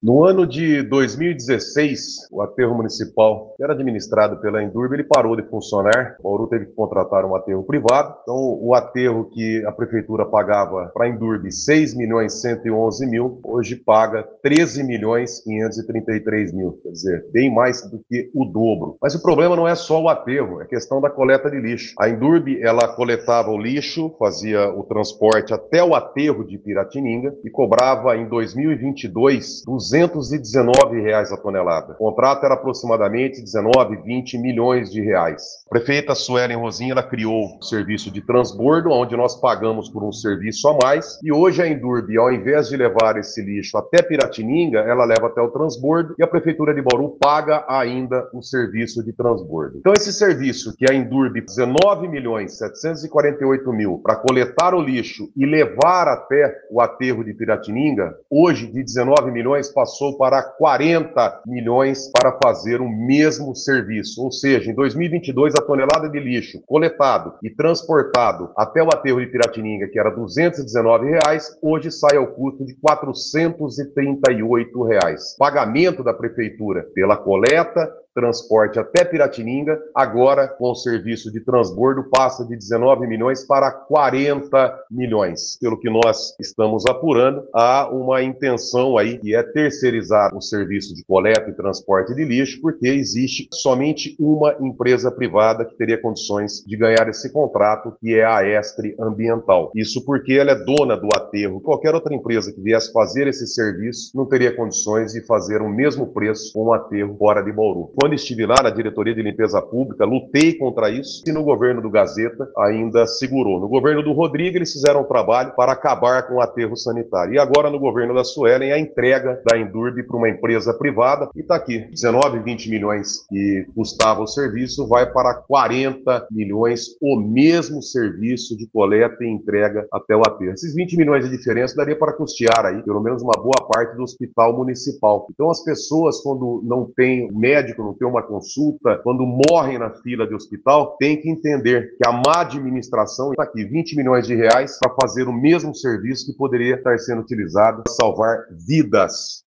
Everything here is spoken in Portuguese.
No ano de 2016, o aterro municipal, que era administrado pela Endurbe, ele parou de funcionar. O Bauru teve que contratar um aterro privado. Então, o aterro que a prefeitura pagava para a Endurbe 6.111.000, hoje paga 13.533.000. Quer dizer, bem mais do que o dobro. Mas o problema não é só o aterro, é questão da coleta de lixo. A Endurbe, ela coletava o lixo, fazia o transporte até o aterro de Piratininga e cobrava em 2022 R$ 219 a tonelada. O contrato era aproximadamente 19, 20 milhões de reais. A prefeita Suelen Rosinha, ela criou o serviço de transbordo, onde nós pagamos por um serviço a mais, e hoje a Endurbe, ao invés de levar esse lixo até Piratininga, ela leva até o transbordo, e a prefeitura de Bauru paga ainda o serviço de transbordo. Então esse serviço que a Endurbe, 19.748.000 para coletar o lixo e levar até o aterro de Piratininga, hoje de 19 milhões passou para 40 milhões para fazer o mesmo serviço. Ou seja, em 2022, a tonelada de lixo coletado e transportado até o aterro de Piratininga, que era R$ 219, hoje sai ao custo de R$ 438. Pagamento da prefeitura pela coleta, transporte até Piratininga, agora com o serviço de transbordo passa de 19 milhões para 40 milhões. Pelo que nós estamos apurando, há uma intenção aí que é terceirizar o serviço de coleta e transporte de lixo, porque existe somente uma empresa privada que teria condições de ganhar esse contrato, que é a Estre Ambiental. Isso porque ela é dona do aterro. Qualquer outra empresa que viesse fazer esse serviço não teria condições de fazer o mesmo preço com um aterro fora de Bauru. Quando estive lá na Diretoria de Limpeza Pública, lutei contra isso e no governo do Gazeta ainda segurou. No governo do Rodrigo, eles fizeram um trabalho para acabar com o aterro sanitário. E agora, no governo da Suelen, a entrega da Endurbe para uma empresa privada. E está aqui, 19, 20 milhões que custava o serviço, vai para 40 milhões o mesmo serviço de coleta e entrega até o aterro. Esses 20 milhões de diferença daria para custear aí, pelo menos uma boa parte do hospital municipal. Então, as pessoas, quando não tem médico, não tem uma consulta, quando morrem na fila de hospital, tem que entender que a má administração está aqui, 20 milhões de reais para fazer o mesmo serviço que poderia estar sendo utilizado para salvar vidas.